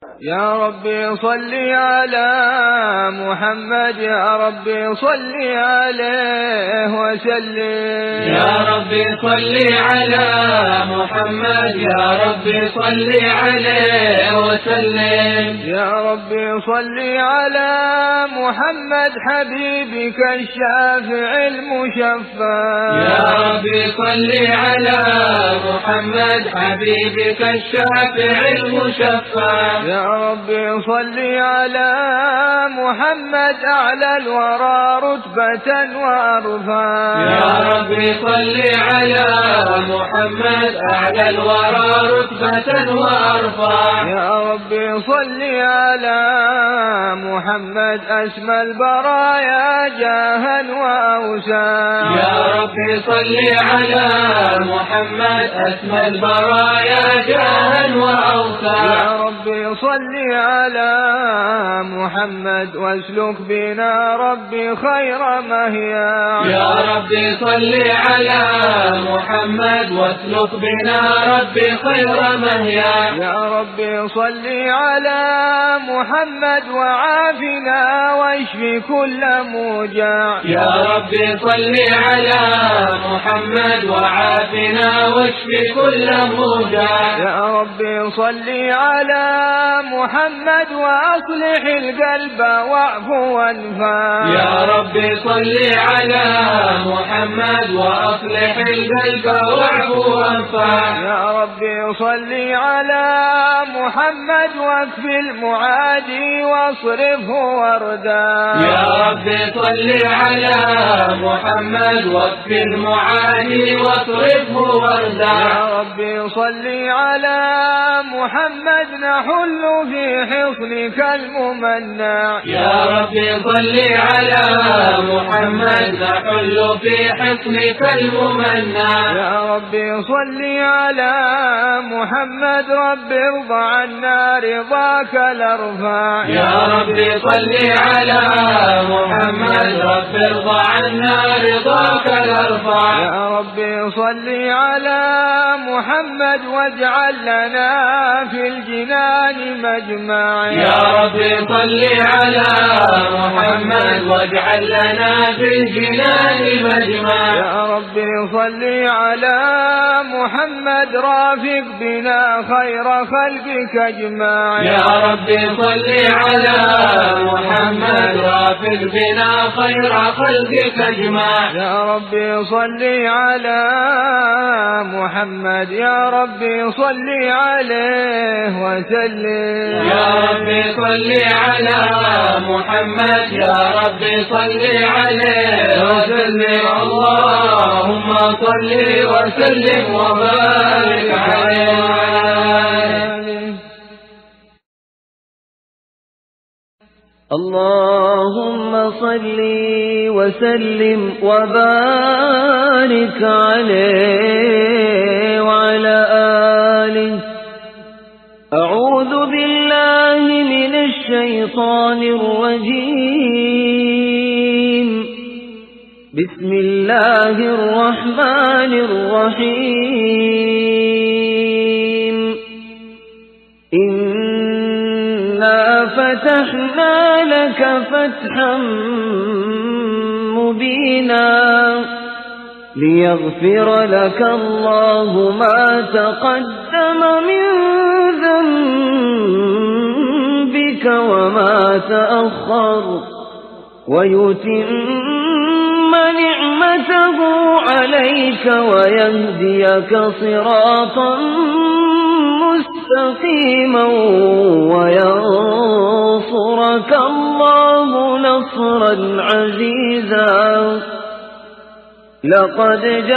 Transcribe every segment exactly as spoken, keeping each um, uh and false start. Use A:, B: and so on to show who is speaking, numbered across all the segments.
A: يا ربي صل على محمد، يا ربي صل عليه وسلم.
B: يا ربي صل على محمد، يا ربي صل عليه وسلم.
A: يا ربي صل على محمد حبيبك الشافع المشفع.
B: يا ربي صل على محمد حبيبك الشافع المشفع.
A: يا ربي صل على محمد أعلى الورى رتبة وأرفع.
B: يا ربي صل على محمد أعلى الورى رتبة وأرفع.
A: يا ربي صل على محمد أسمى البرايا جاها وأوسع.
B: يا ربي صل على محمد أسمى البرايا جاها وأوسع.
A: يا ربي صل على محمد واسلك بنا ربي خير مهيا.
B: يا ربي صل على محمد واسلك بنا ربي خير مهيا.
A: يا ربي صل على محمد وعافنا واشفي كل موجع.
B: يا ربي صل على محمد وعافنا واشفي كل موجع.
A: يا ربي صل على محمد وأصلح القلب واعفو وانفع.
B: يا ربي صل على محمد وأصلح القلب واعفو وانفع.
A: يا ربي صل على محمد واكفي المعادي واصرفه وردا.
B: يا ربي صل على محمد واكفي المعادي واصرفه وردا.
A: يا ربي صل على محمد نحل في حصنك الممنع.
B: يا ربي صل على محمد نحل في حصنك الممنع.
A: يا ربي صل على محمد رب ارضى عنا رضاك الارفع.
B: يا ربي صل على محمد رب ارضى عنا رضاك الارفع.
A: يا ربي صل على محمد واجعل لنا في الجنان مجمع.
B: يا ربي صل على محمد واجعل لنا في الجنان مجمع.
A: يا ربي صل على محمد رافق بنا خير خلقك اجمع.
B: يا ربي صل على محمد رافق بنا خير خلقك اجمع.
A: يا ربي صل على محمد، يا ربي صل عليه وسلم.
B: يا ربي صل على محمد، يا ربي صل عليه وسلم. اللهم صل وسلم وبارك عليه.
C: اللهم صل وسلم وبارك عليه وعلى آله. أعوذ بالله من الشيطان الرجيم. بسم الله الرحمن الرحيم. إنا فتحنا لك فتحا مبينا ليغفر لك الله ما تقدم من ذنبك وما تأخر ويتم نعمته عليك ويهديك صراطا مستقيما وينصرك الله نصرا عزيزا. لقد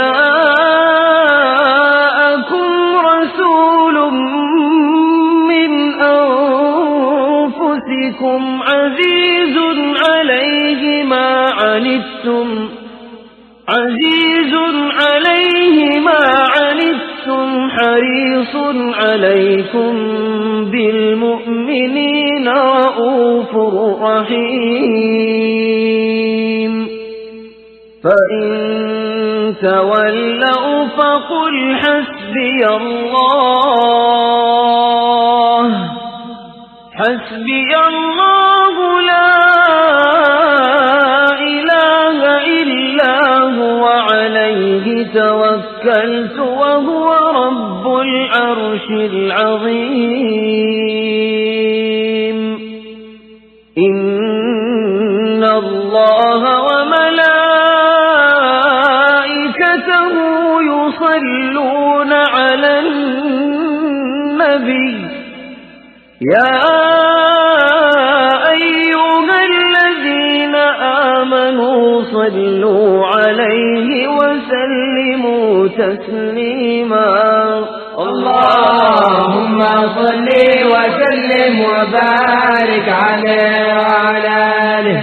C: جاءكم رسول من أنفسكم عزيز عليه ما عنتم عزيز عليه ما عنتم حريص عليكم بالمؤمنين رؤوف رحيم. فإن تولوا فقل حسبي الله حسبي الله لا إله إلا هو عليه توكلت وهو رب العرش العظيم إن الله وملائكته يصلون على النبي يا أيها الذين آمنوا صلوا عليه وسلموا تسليما
B: اللهم صل وسلم وبارك عليه وعلى آله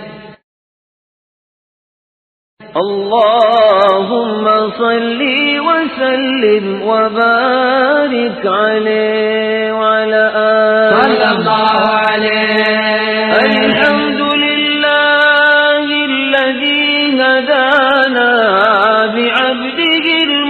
C: اللهم صل وسلم وبارك عليه وعلى آله
B: صلى الله عليه.
C: الحمد لله الذي هدانا بعبده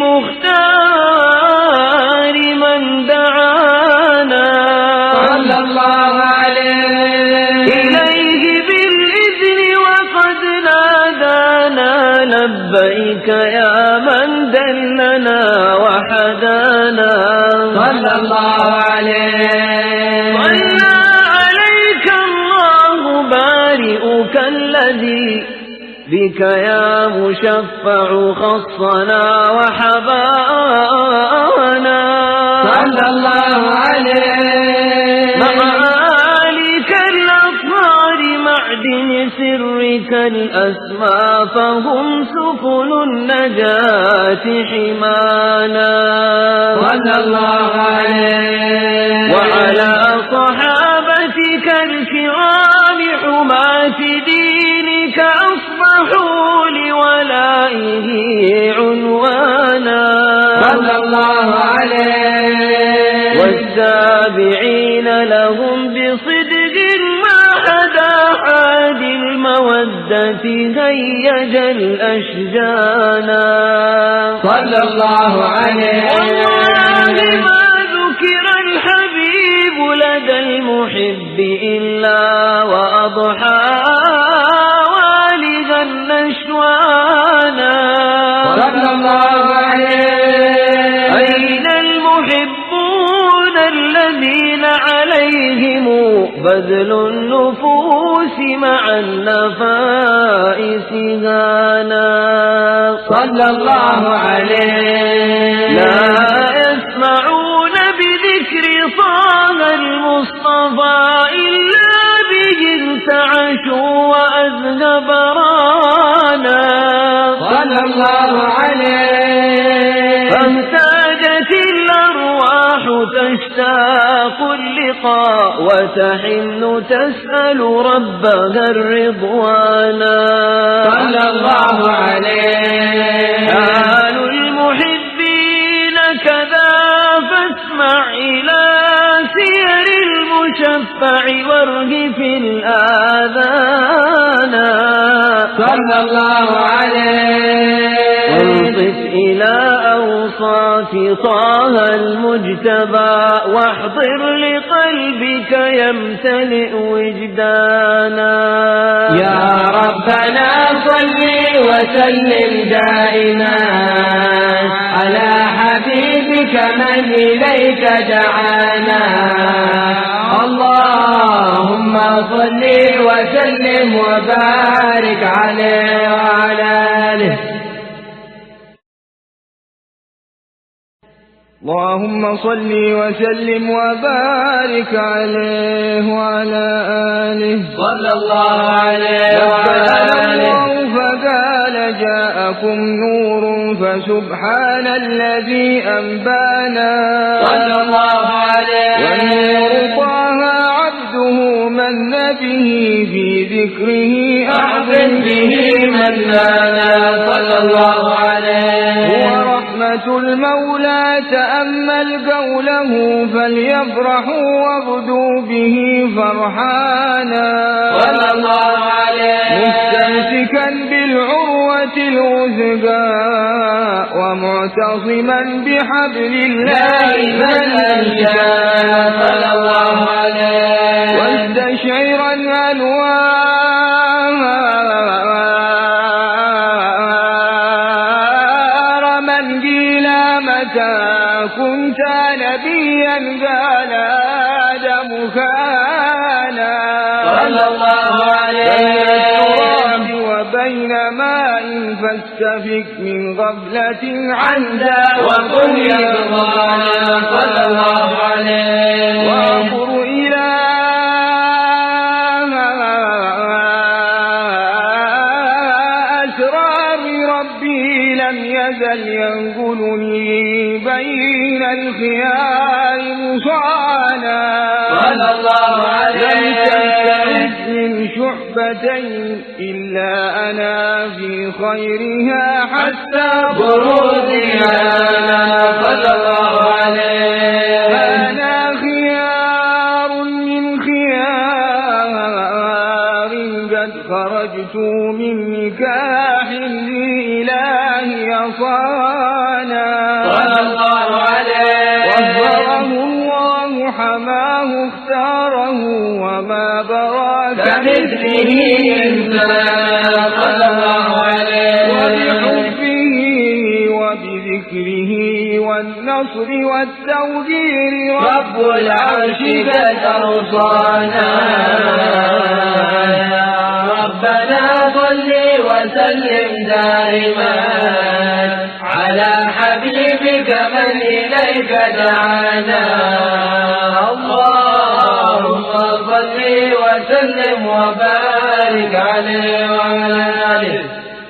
C: المختار من دعانا
B: صلى الله عليه
C: إليه بالإذن وقد نادانا لبيك يا من دلنا وحدانا
B: صلى الله عليه.
C: صلى عليك الله بارئك الذي بك يا مشفع خصنا وحبانا
B: صلى الله عليه.
C: مع آلك الأطهار معدن سرك الأسمى فهم سفن النجاة حمانا
B: صلى الله عليه.
C: وعلى صحابتك الكرام حماة دينك أصبحوا لولائه عنوانا
B: صلى الله عليه.
C: والتابعين لهم بصدق ما حدا حاد المودة هيج الأشجانا
B: صلى الله عليه.
C: والله ما ذكر الحبيب لدى المحب إلا وأضحى والدا نشوانا
B: صلى الله عليه.
C: أين المحبون الذين عليهم بذل النفوس مع النفائس هانا
B: صلى الله عليه.
C: لا يسمعون بذكر طه المصطفى إلا به انتعشوا وأذهب رانا
B: صلى الله عليه.
C: فامتاجت الأرواح تشتاق اللقاء وتحن تسأل ربها الرضوانا
B: صلى الله عليه.
C: حال المحبين كذا فاسمع إلى سير المشفع وارهف الآذان
B: صلى الله عليه.
C: وانصت إلى أوصاف طه المجتبى واحضر لقلبك يمتلئ وجدانا
B: يا ربنا صل وسلم دائما على حبيبك من إليك دعانا اللهم صل وسلم وبارك عليه وعلى آله.
A: اللهم صل وسلم وبارك عليه وعلى آله
B: صلى الله عليه وعلى آله.
A: فقال جاءكم نور فسبحان الذي أنبانا
B: صلى الله عليه.
A: والنور طه عبده من به في ذكره
B: أعظم به من لانا صلى الله عليه.
A: هو رحمة المولى تأمل قوله فليفرحوا واغدوا به فرحانا
B: صلى الله عليه.
A: مستمسكا بالعروة الوثقى ومعتصما بحبل الله
B: من أنجى صلى الله عليه.
A: برهانا
B: صلى الله عليه
A: التراب وبين ماء فاستفك من غفلة عمدا
B: وقل يا رضوانا صلى الله عليه
A: وانظر إلى أسرار ربي لم يزل ينقلني بين الخيار مصانا
B: صلى الله عليه
A: لم تنتهز من شعبتين إلا أنا في خيرها حتى
B: بروزها صلى الله عليه
A: أنا خيار من خيار قد خرجت من نكاح لإلهي صانا
B: صلى الله عليه
A: وفره الله حماه اختاره وما براك
B: كمثله إنسان صلى الله عليه
A: وبحبه وبذكره والنصر والتوجير
B: رب العرش قد أوصانا يا ربنا صل وسلم دائما على حبيبك من إليك دعانا اللهم صل وسلم وبارك عليه وعلى آله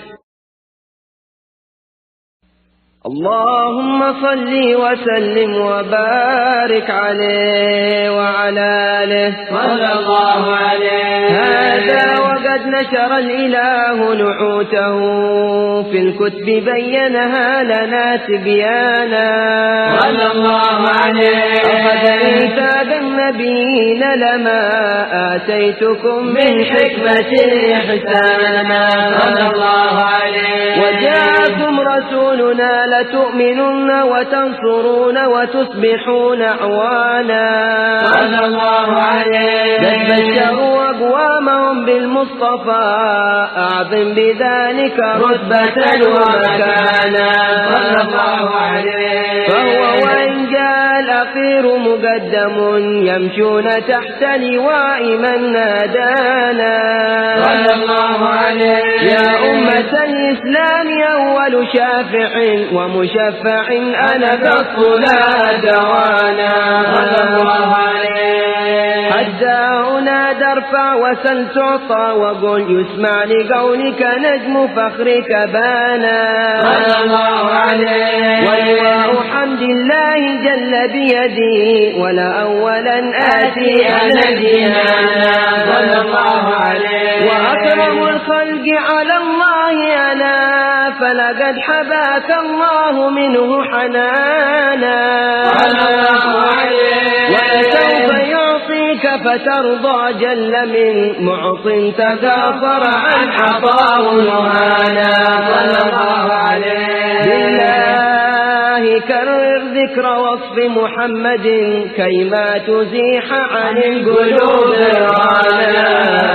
C: اللهم صل وسلم وبارك عليه وعلى آله
B: صلى الله عليه
C: هذا وقد نشر الإله نعوته في الكتب بينها لنا تبيانا
B: صلى الله عليه
C: أخذ ميثاق النبيين لما آتيتكم من حكمة إحسانا
B: صلى الله عليه
C: وجاءكم رسولنا لتؤمنن وتنصرون وتصبحون أعوانا
B: صلى الله عليه
C: قد بشروا أقوامهم بالمصطفى أعظم بذلك رتبة ومكانا
B: صلى الله عليه
C: فهو وإن جاء الأخير مقدم يمشون تحت لواء من نادانا
B: صلى الله عليه
C: يا أمة الإسلام أول شافع ومشفع أنا بالصلاة دوانا
B: صلى الله عليه
C: حتى أنادى ارفع وسل تعطى وقل يسمع لقولك نجم فخرك بانا
B: صلى الله عليه
C: ولواء حمد الله جل بيدي ولا أولا آتي أنا جنانا
B: صلى الله عليه
C: وأكرم الخلق على الله أنا فلقد حباك الله منه حنانا
B: صلى الله عليه
C: ولسوف يعطيك فترضى جل من معط تكاثر عن عطاه نهانا
B: صلى الله عليه
C: بالله كرر ذكر وصف محمد كيما تزيح عن القلوب رانا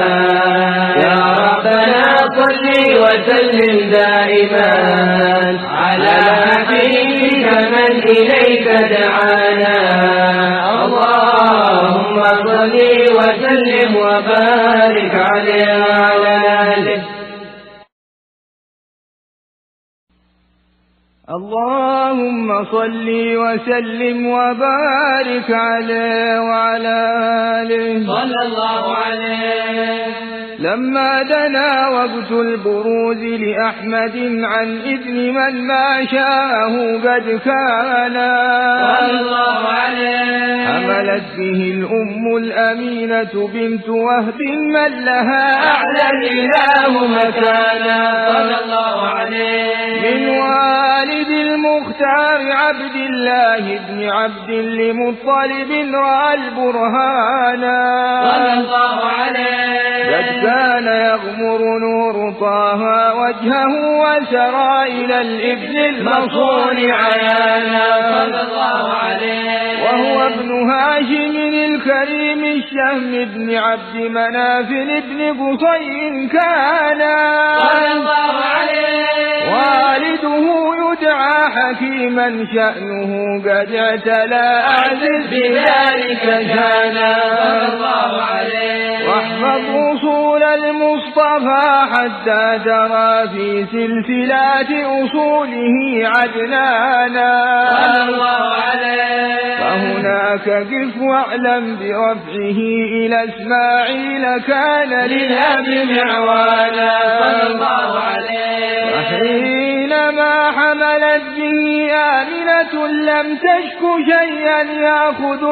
B: يا ربنا صل وسلم دائما على حبيبك من إليك دعانا اللهم صل وسلم وبارك عليه وعلى آله
A: اللهم صل وسلم وبارك عليه وعلى آله
B: صلى الله عليه
A: لما دنا وقت البروز لأحمد عن إذن من ما شاءه قد كان
B: صلى الله عليه
A: حملت به الأم الأمينة بنت وهب من لها أعلى الإله مكانا
B: صلى الله عليه
A: من والد المختار عبد الله بن عبد لمطلب رأى البرهانا
B: صلى الله عليه
A: قد كان يغمر نور طه وجهه وسرى إلى الإبن المصون عيانا
B: صلى الله عليه
A: وهو ابن هاشم الكريم الشهم بن عبد مناف بن قصي كان
B: صلى الله عليه
A: والده يدعى حكيما شأنه قد اعتلى أعزز بذلك شانا
B: صلى الله عليه
A: واحفظ أصول المصطفى حتى ترى في سلسلات أصوله عدنانا
B: صلى الله عليه
A: فهناك قف واعلم برفعه إلى إسماعيل كان للأب معوانا
B: صلى الله عليه
A: وحينما حملت به آمنة لم تشك شيئا يأخذ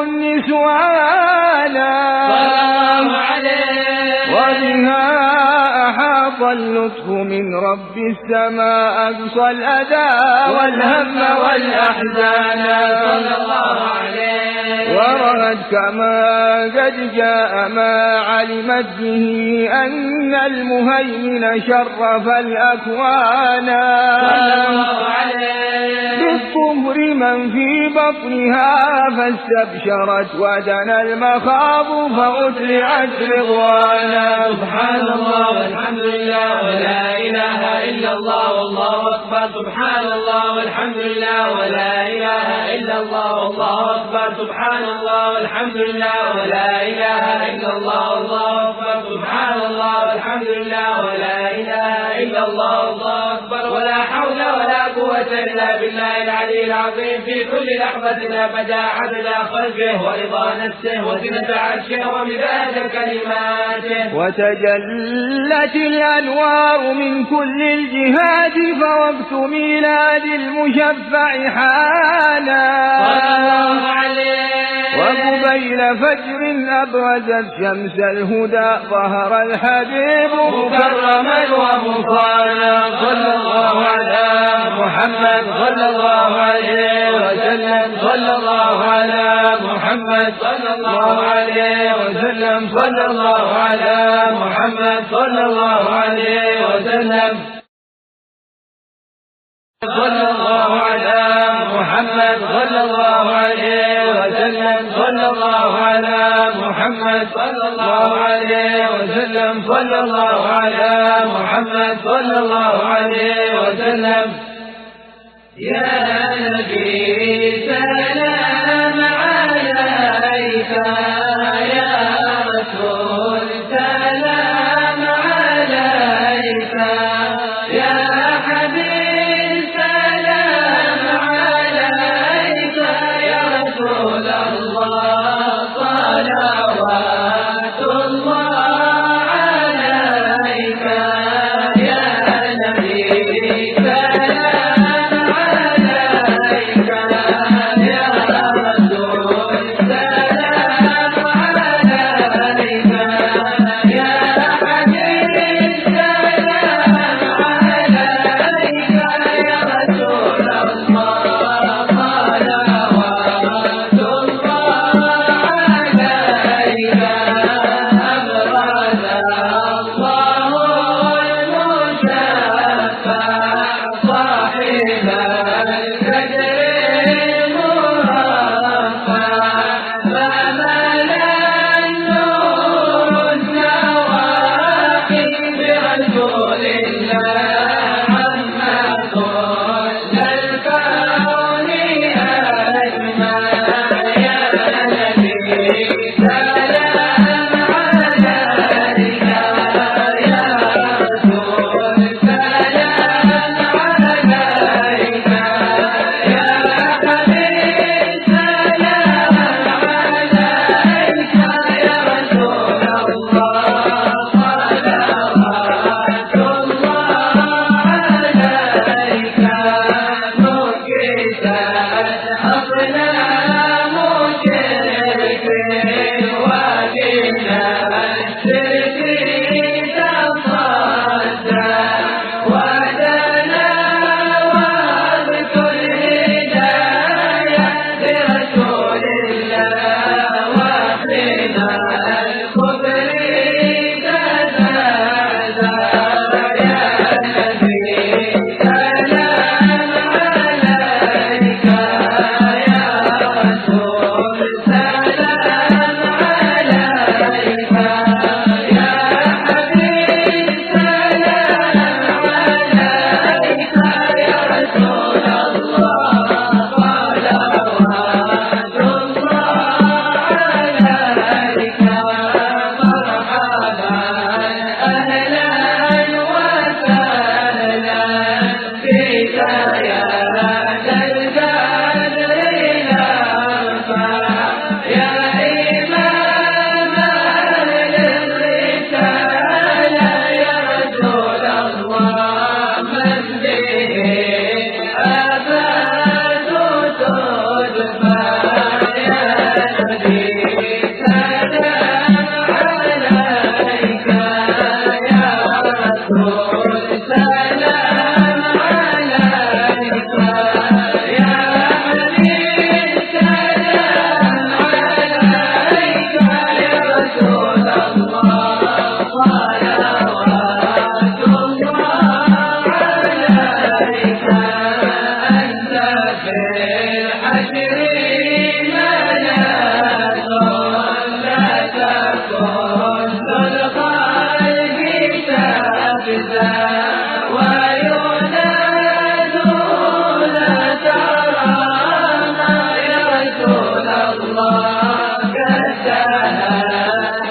A: النسوانا
B: صلى الله عليه
A: وبها أحاط اللطف من رب السماء أقصى الأداء والهم والأحزان
B: صلى الله عليه
A: ورأت كما قد جاء ما علمت به أن المهيمن شرف الأكوان
B: صلى الله عليه
A: بالطهر من في بطنها فاستبشرت ودنا المخاض فأتلعت رضوانا
B: سبحان الله والحمد لله ولا إله إلا الله والله أكبر سبحان الله والحمد لله ولا إله إلا الله والله أكبر سبحان الله والحمد لله ولا إله إلا الله والله أكبر سبحان الله والحمد لله ولا إله إلا الله والله أكبر ولا حول ولا قوة إلا بالله العلي العظيم في كل لحظة أبدا عدد خلقه ورضا نفسه وزنة عرشه ومداد كلماته
A: وتجلت الأنوار من كل الجهات فوقت ميلاد المشفع حانا
B: صلى الله عليه
A: وقبيل فجر أبرزت شمس الهدى ظهر الحبيب مكرما ومصانا صلى الله على محمد صلى الله عليه وسلم صلى الله على محمد صلى الله عليه وسلم صلى الله على محمد صلى الله عليه وسلم صلى الله على محمد صلى الله عليه وسلم صلى الله على محمد صلى الله عليه وسلم صلى الله على محمد صلى الله عليه وسلم
B: يا نبي سلام عليك يا رسول سلام عليك يا حبيب سلام عليك يا رسول الله صلوات الله عليك يا نبي سلام عليك يا رسول سلام عليك يا حبيب سلام عليك يا رسول الله صلوات الله عليك أبرز الله المشفع صاحب القدر المرفع فملا النور النواحي برسول الله عما كل الكون أجمع يا نبي سلام عليك يا رسول سلام عليك يا حبيب سلام عليك يا رسول الله صلوات الله عليك نكست أقلام شرك وبنا الشرك تصدى ودنا واذكر هداية برسول الله وحنا الكفر تزادى يا نبي سلام عليك يا رسول سلام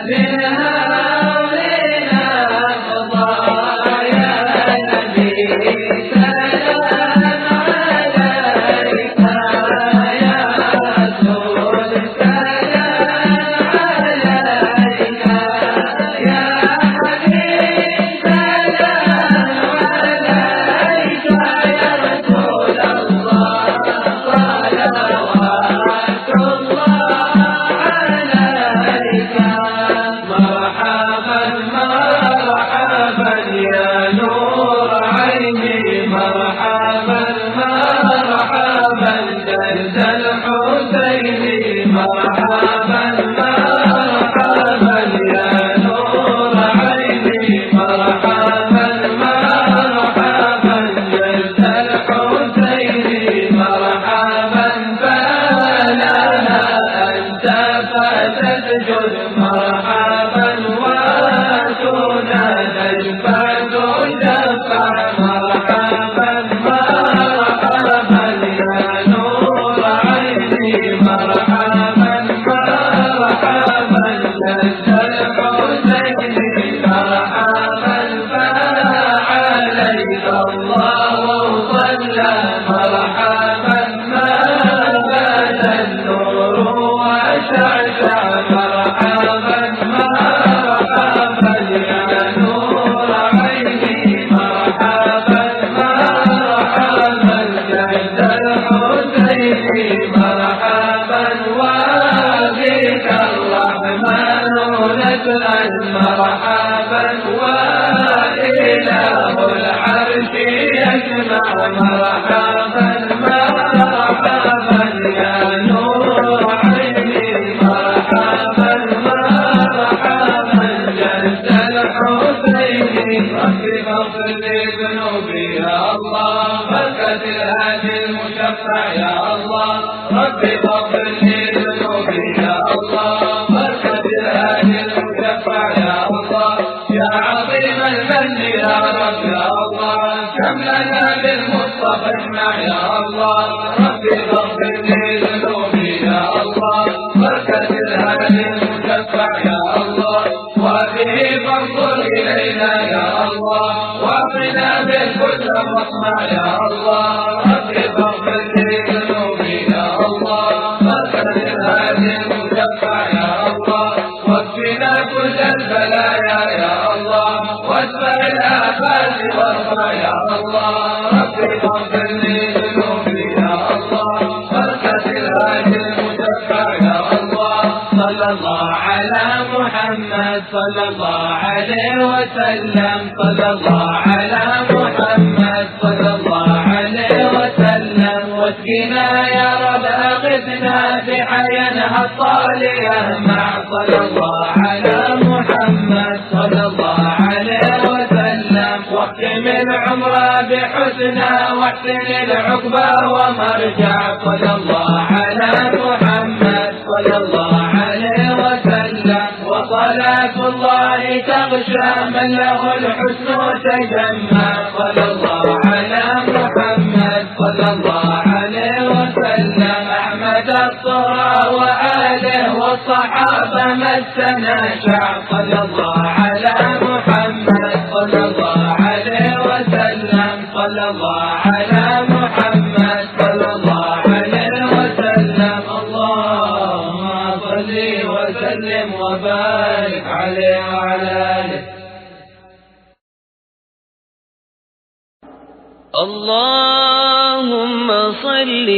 C: اللهم صل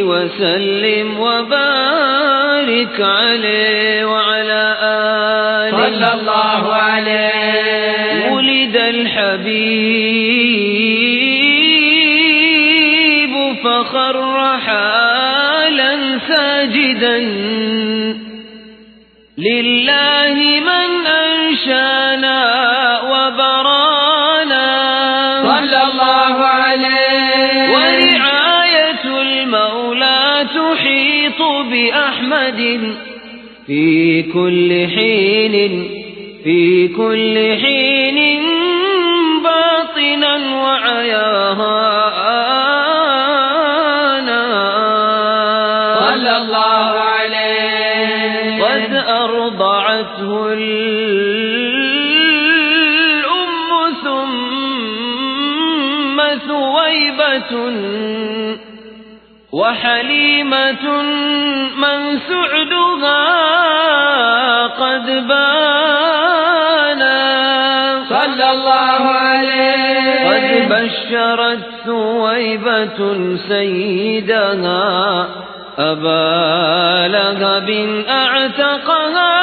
C: وسلم وبارك عليه وعلى آله
B: صلى الله عليه.
C: ولد الحبيب فخر حالا ساجدا لله من أنشانا وبرانا
B: صلى الله عليه.
C: ورعاية المولى تحيط بأحمد في كل حين في كل حين باطنا وعيانا
B: صلى الله عليه.
C: قد أرضعت ورأته الأم ثم ثويبة وحليمة من سعدها قد بانا
A: صلى الله عليه
C: قد بشرت ثويبة سيدها أبا لهب أعتقها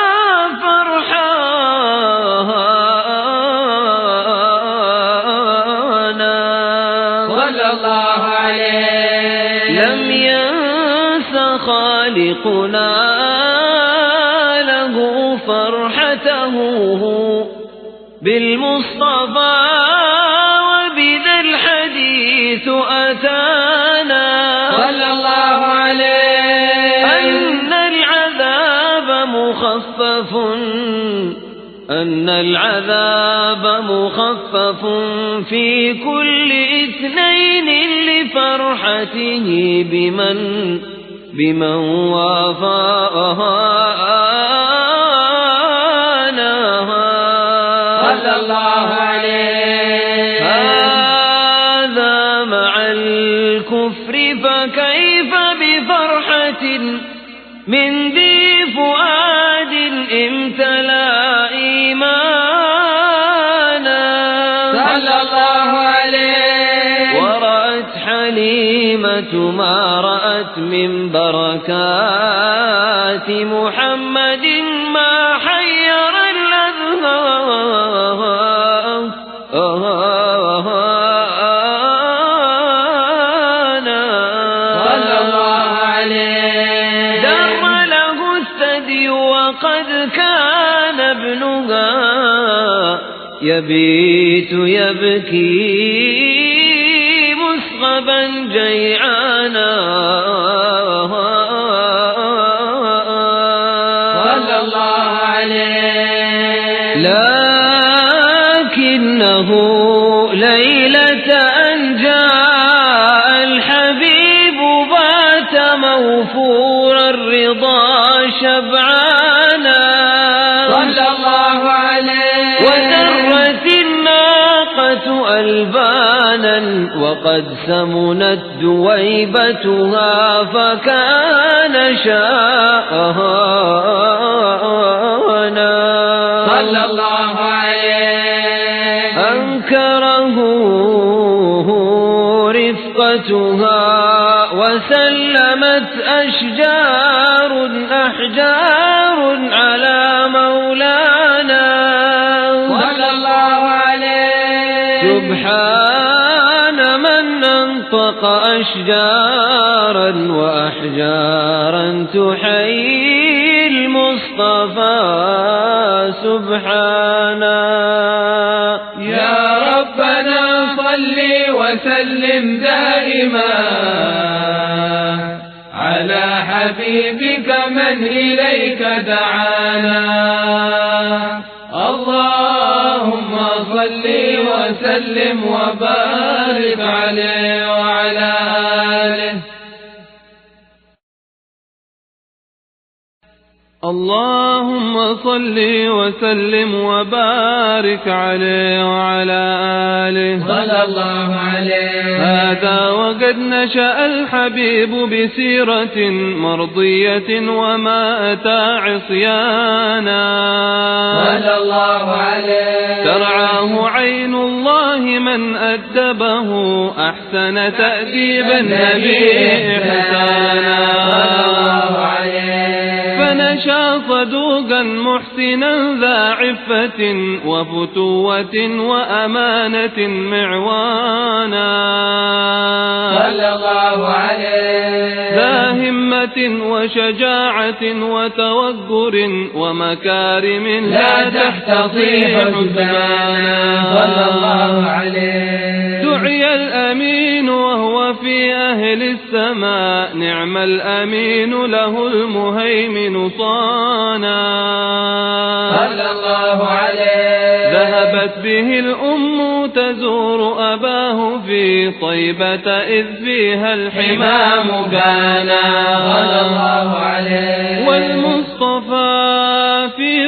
C: فرحانا
A: صلى الله عليه
C: لم ينس خالقنا له فرحته بالمصطفى وبذا الحديث أتانا
A: صلى الله عليه
C: أن العذاب مخفف أن العذاب مخفف في كل اثنين لفرحته بمن بمن وافانا
A: صلى الله عليه
C: هذا مع الكفر فكيف بفرحة من ذي فؤاد امتلأ إيمانا
A: صلى الله عليه
C: ورأت حليمة ما رأت من بركات محمد ما حير الأذهان
A: صلى الله عليه
C: در له الثدي وقد كان ابنها يبيت يبكي مصغبا جيعانا
A: صلى الله عليه
C: لكنه ليلة أن جاء الحبيب بات موفور الرضا شبعانا
A: صلى الله عليه
C: ودرت الناقة ألبانا وقد سمنت دويبتها فكان شاءنا
A: صلى الله عليه
C: أنكره رفقتها وسلمت أشجار أحجار على مولانا
A: صلى الله عليه
C: سبحان من أنطق أشجارا وأحجارا تحيي المصطفى سبحانا
A: يا ربنا صل وسلم دائما على حبيبك من إليك دعانا اللهم صل وسلم وبارك عليه وعلى آله
B: اللهم صل وسلم وبارك عليه وعلى آله
A: صلى الله عليه
B: هذا وقد نشأ الحبيب بسيرة مرضية وما أتى عصيانا
A: صلى الله عليه
B: ترعاه عين الله من أدبه أحسن تأديب النبي إحسانا
A: صلى الله عليه
B: فنشا صدوقا محسنا ذا عفة وفتوة وأمانة معوانا
A: صلى الله عليه
B: ذا همة وشجاعة وتوقر ومكارم لا تحتضي حسنانا
A: صلى الله عليه
B: دعي الأمين وهو في أهل السماء نعم الأمين له المهيمن صانا
A: صلى الله عليه
B: ذهبت به الأم تزور أباه في طيبة إذ فيها الحمام بانا
A: صلى الله عليه
B: والمصطفى في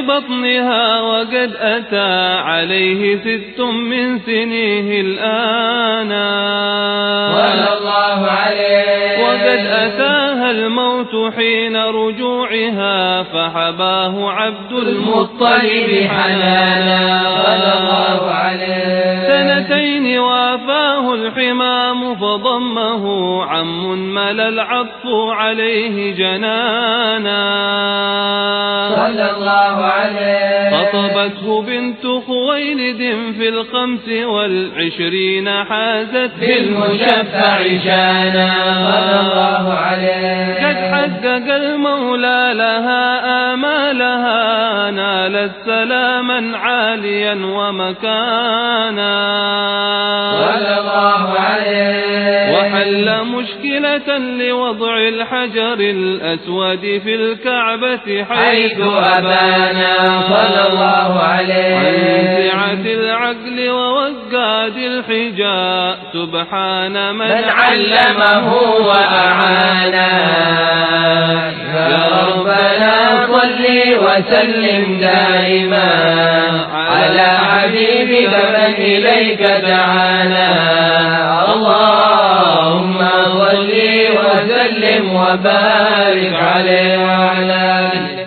D: بطنها وقد أتى عليه ست من سنيه الآن
A: صلى الله عليه
D: وقد أتاها الموت حين رجوعها فحباه عبد المطلب حنانا
A: صلى الله عليه
D: سنتين وافاه الحمام فضمه عم ملا العطف عليه جنانا
A: صلى الله عليه
D: خطبته بنت خويلد في الخمس والعشرين حازت بالمشفع شانا
A: صلى الله عليه
D: قد حقق المولى لها آمالها نالت سلاما عاليا ومكانا
A: صلى الله عليه
D: وحل مشكلة لوضع الحجر الأسود في الكعبة حيث أبانا
A: صلى الله عليه
D: عن سعة العقل ووقاد الحجاء سبحان من,
A: من علمه وأعانا يا ربنا صل وسلم دائما على حبيبك من إليك دعانا اللهم صل وسلم وبارك عليه وعلى آله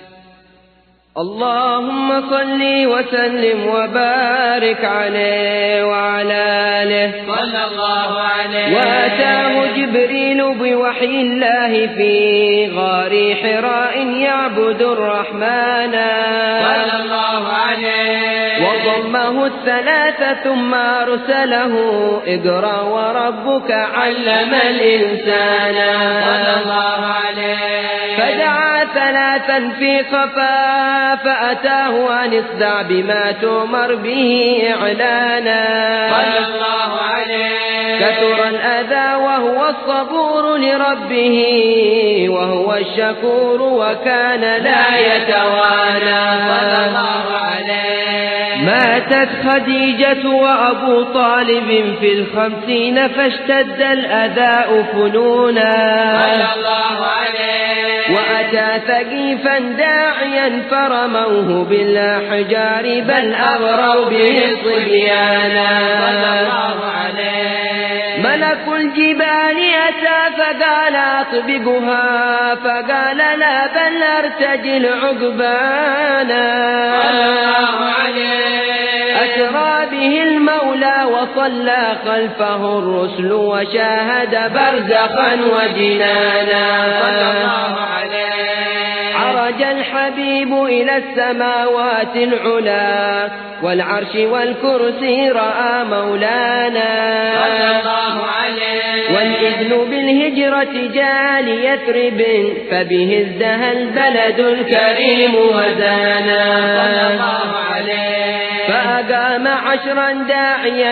C: اللهم صل وسلم وبارك عليه وعلى آله
A: صلى الله عليه
C: وأتاه جبريل بوحي الله في غار حراء يعبد الرحمن
A: صلى الله عليه
C: وضمه الثلاثة ثم أرسله اقرأ وربك علم الإنسان
A: صلى الله عليه
C: فدعا ثلاثا في خفا فأتاه أن اصدع بما تؤمر به إعلانا
A: صلى الله عليه
C: كثر الأذى وهو الصبور لربه وهو الشكور وكان لا يتوانى
A: صلى الله عليه
C: ماتت خديجة وأبو طالب في الخمسين فاشتد الأذى فنونا
A: صلى الله عليه
C: وأتى ثقيفا داعيا فرموه بالأحجار بل أغروا به صبيانا
A: صلى الله عليه
C: ملك الجبال أتى فقال أطبقها فقال لا بل أرتجل عقبانا
A: صلى الله عليه
C: أسرى به المولى وصلى خلفه الرسل وشاهد برزخا وجنانا
A: صلى الله عليه
C: عرج الحبيب إلى السماوات العلا والعرش والكرسي رأى مولانا
A: صلى الله عليه
C: والإذن بالهجرة جاء ليثرب فبه ازدهى البلد الكريم وزانا
A: صلى الله عليه
C: فأقام عشرا داعيا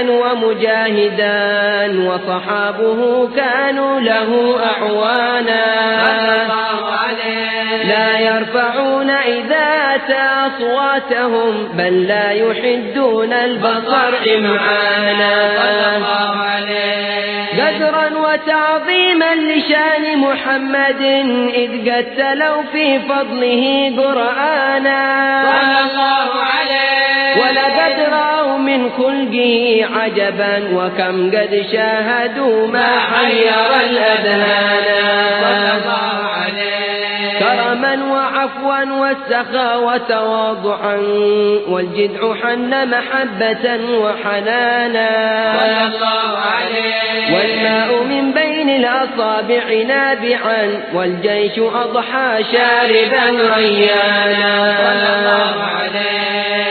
C: ومجاهدا وصحابه كانوا له أعوانا
A: صلى الله عليه
C: لا يرفعون إذا أتى أصواتهم بل لا يحدون البصر إمعانا
A: صلى الله عليه
C: قدرا وتعظيما لشان محمد إذ قد تلوا في فضله قرآنا
A: صلى الله عليه
C: ولقد رأوا من خلقه عجبا وكم قد شاهدوا ما حير الأذهان
A: صلى الله عليه
C: كرما وعفوا والسخاء وتواضعا والجدع حن محبة وحنانا
A: صلى الله عليه
C: والماء من بين الأصابع نابعا والجيش أضحى شاربا ريانا
A: صلى الله عليه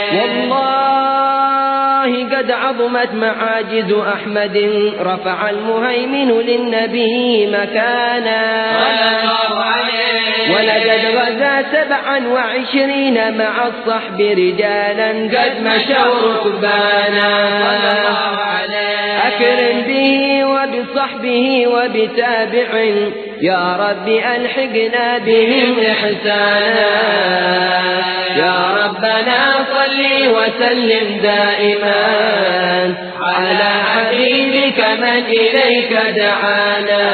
C: والله قد عظمت معاجز أحمد رفع المهيمن للنبي مكانا
A: صلى الله عليه
C: ولقد غزا سبعا وعشرين مع الصحب رجالا قد مشوا ركبانا
A: صلى الله عليه
C: أكرم به وبصحبه وبتابع يا رب ألحقنا بهم إحسانا يا ربنا صل وسلم دائما على حبيبك من إليك دعانا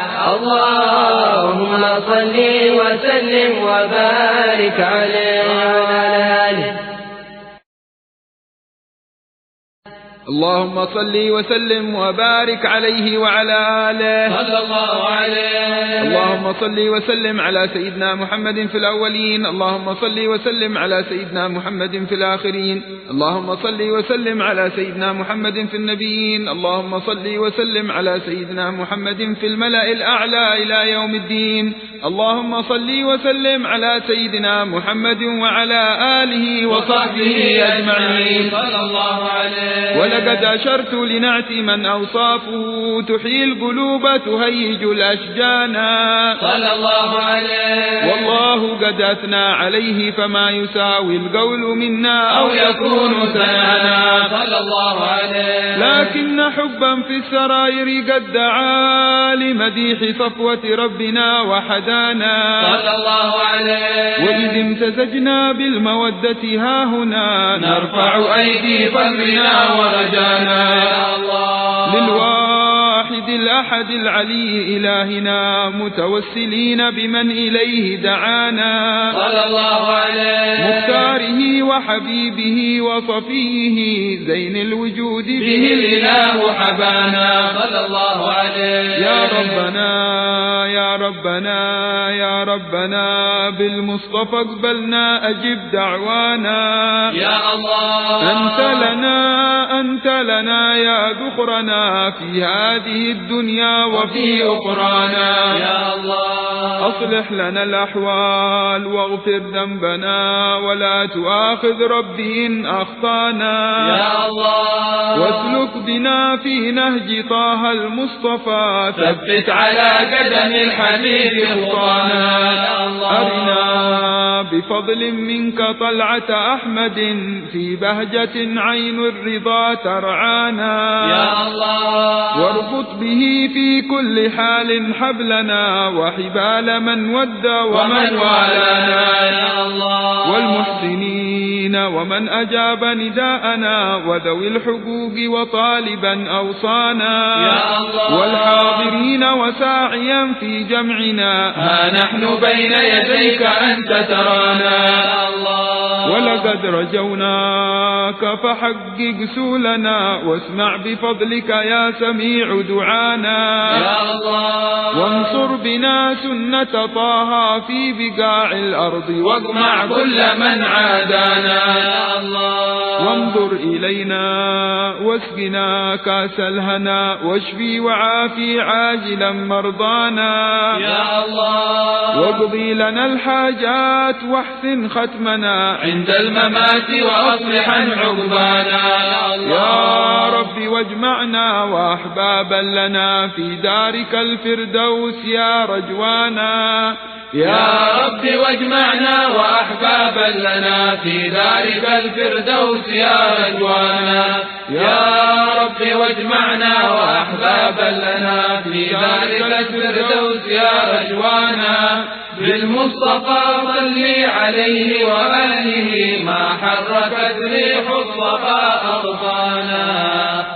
C: اللهم صل وسلم وبارك عليه
E: اللهم صل وسلم وبارك عليه وعلى آله
B: صلى الله عليه.
E: اللهم صل وسلم على سيدنا محمد في الأولين، اللهم صل وسلم على سيدنا محمد في الآخرين، اللهم صل وسلم على سيدنا محمد في النبيين، اللهم صل وسلم على سيدنا محمد في الملأ الأعلى إلى يوم الدين، اللهم صل وسلم على سيدنا محمد وعلى آله وصحبه أجمعين
B: صلى الله عليه.
E: ولقد أشرت لنعت من أوصافه تحيي القلوب تهيج الأشجان
B: صلى الله عليه.
E: والله قد أثنى عليه فما يساوي القول منا أو يكون ثنانا
B: صلى الله عليه.
E: لكن حبا في السرائر قد دعا لمديح صفوة ربنا وحدانا
B: صلى الله عليه.
E: وإذ امتزجنا بالمودة ها هنا نرفع أيدي قلبنا ورجانا
B: يا الله.
E: للواحد الأحد العلي إلهنا متوسلين بمن إليه دعانا
B: صلى الله عليه.
E: مختاره وحبيبه وصفيه زين الوجود به الإله حبانا
B: صلى الله عليه.
E: يا ربنا يا ربنا يا ربنا بالمصطفى اقبلنا أجب دعوانا
B: يا الله.
E: أنت لنا أنت لنا يا ذخرنا في هذه الدنيا وفي أخرانا
B: يا الله.
E: أصلح لنا الأحوال واغفر ذنبنا ولا تؤاخذ ربي إن أخطانا
B: يا الله.
E: واسلك بنا في نهج طه المصطفى
B: ثبت على قدم الحبيب خطانا يا الله.
E: أرنا بفضل منك طلعة أحمد في بهجة عين الرضا ترعانا
B: يا الله.
E: واربط به في كل حال حبلنا وحبال من ود ومن والانا
B: يا الله.
E: والمحسنين ومن أجاب نداءنا وذوي الحقوق وطالبا أوصانا
B: يا الله.
E: والحاضرين وساعيا في جمعنا ها نحن بين يديك أنت ترانا
B: يا الله.
E: ولقد رجوناك فحقق سولنا واسمع بفضلك يا سميع دعانا
B: يا الله.
E: وانصر بنا سنة طه في بقاع الأرض واجمع كل من عادانا
B: يا الله.
E: وانظر إلينا واسقنا كاس الهنا واشفي وعافي عاجلا مرضانا
B: يا الله.
E: واقضي لنا الحاجات واحسن ختمنا عند الممات وأصلحا عقبانا
B: يا الله.
E: يا رب واجمعنا وأحبابا لنا في دارك الفردوس يا رجوانا
B: يا رب واجمعنا وأحبابا لنا في دارك الفردوس يا رجوانا. يا رب واجمعنا وأحبابا لنا في دارك الفردوس يا رجوانا. بالمصطفى صل عليه وآله ما حركت ريح الصفا أغصانا.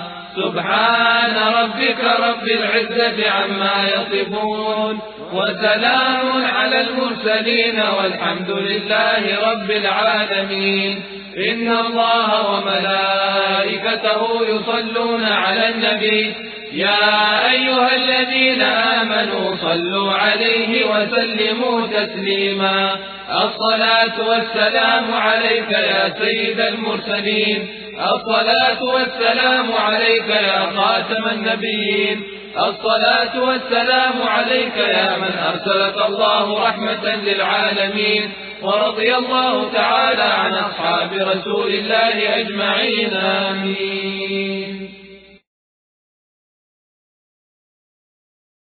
B: سبحان ربك رب العزة عما يصفون وسلام على المرسلين والحمد لله رب العالمين. إن الله وملائكته يصلون على النبي يا أيها الذين آمنوا صلوا عليه وسلموا تسليما. الصلاة والسلام عليك يا سيد المرسلين، الصلاة والسلام عليك يا خاتم النبيين، الصلاة والسلام عليك يا من أرسلك الله رحمة للعالمين. ورضي الله تعالى عن أصحاب رسول الله أجمعين. آمين.